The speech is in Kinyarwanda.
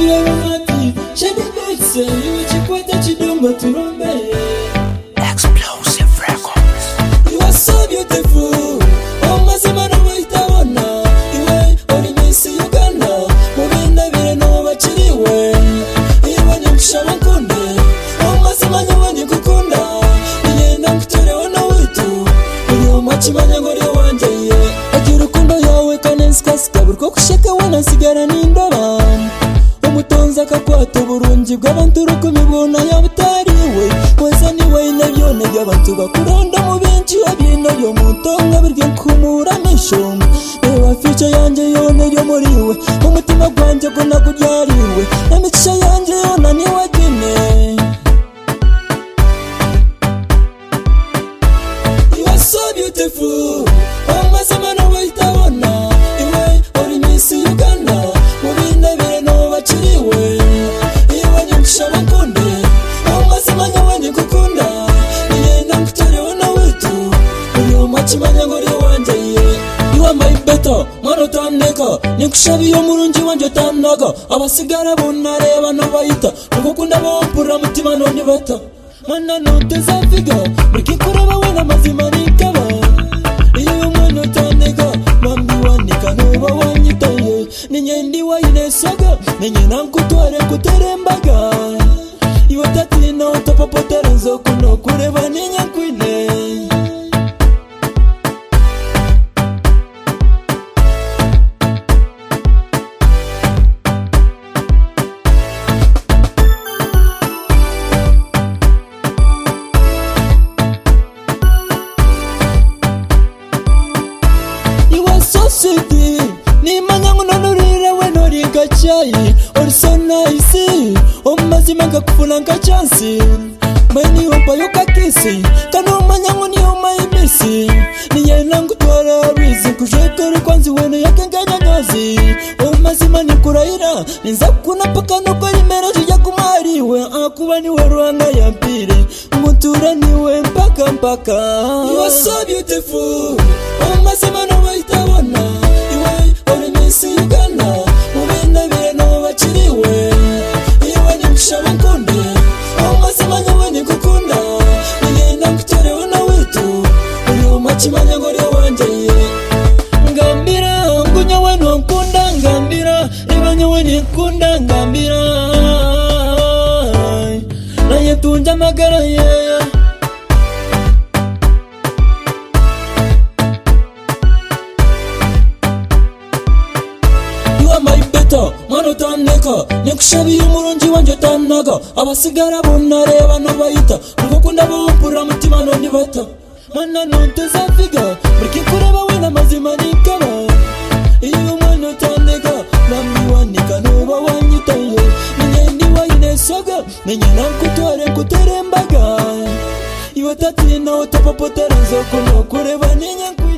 Baby, I'm happy. Shady bitch, you chikwata chidongo turombe. Explosive Records. You are so beautiful. Oh, mazima no waitabona. Iwe ori misi Uganda. Mubinda bire no bachiriwe. Iwe ni mshaba nkunde. Oh, mazima nyawa ni kukunda. Niyenda mkutorewa na witu. Uriyo machimanya ngori wanje ye. Ati urukundo yawe kanensikasika. Burko kusheka wana sigara n'indoba. Umutonza kakwata uburungi bw'abantu rukumibona yabutariwe. Kweza niwe nabyone by'abantu bakuronda mu benshi abino byo mutonga birye kumura misho. Ewa ficha yanje yone byo muriwe. Umutima gwanje ko nakuryariwe. Namicisha yanje yona ni wagine. You are so beautiful. Oh mazima no waitabona. Iwe ori misi Uganda. Mubinda bire no bachiriwe. Iwe ni mshaba nkunde. Oh mazima nyawe ni kukunda. Niyenda mkutorewa na witu. Uriyo machimanya ngori wanje ye. You are my better, mano tandeka. Nikushabi yo murungi wanje tandaga. Abasigara bunareba no bayita. Nukukunda bampura mutima none bata. Mana nuteza figa. Buriki kureba wena mazima nikaba. Iyo mwana tandeka. Mambi wanika nuba wanyitaye. Ninyendi wa ine saga. Ninye nankutware kuterembaga. Iwa tati na utapapotere nzoku no kureba ninye kwine. So sweet, ni manyangu nonurira we noriga chai. Or so nice, o mazima ngakufuna ngachansi. Mani opa yoka kisi, kano manyangu ni o maimisi. Ni yena ngutwara bizi, kujekere kwanzi wene yake nganya ngazi. O mazima ni kuraira, ninza kuna paka nuko rimera jija kumariwe. Akuba ni we ruanga ya mpire, mutura ni we mpaka mpaka. You are so beautiful, o mazima no waitabona. Iwe ori misi Uganda. Mubinda bire no bachiriwe. Iwe ni mshaba nkunde. O mazima nyawe ni kukunda. Niyenda mkutorewa na witu. Uriyo machimanya ngori wanje ye. Ngambira ngunya wenu nkunda ngambira. Iwe nyawe ni nkunda ngambira. Naye tunja magara ye. Mano tandeka, nikushabi umurungi wanje tanaga. Abasigara bunareba no bayita. Ngukunda bampura mutima none bata. Mana nuteza figa. Buriki kureba wena mazima nikaba. Iyo mwana tandeka, namni wanika nuba wanyitaye. Ninyendi wa ine saga. Ninye nankutware kuterembaga. Iwe tati na utapapotere nzoku no kureba ninye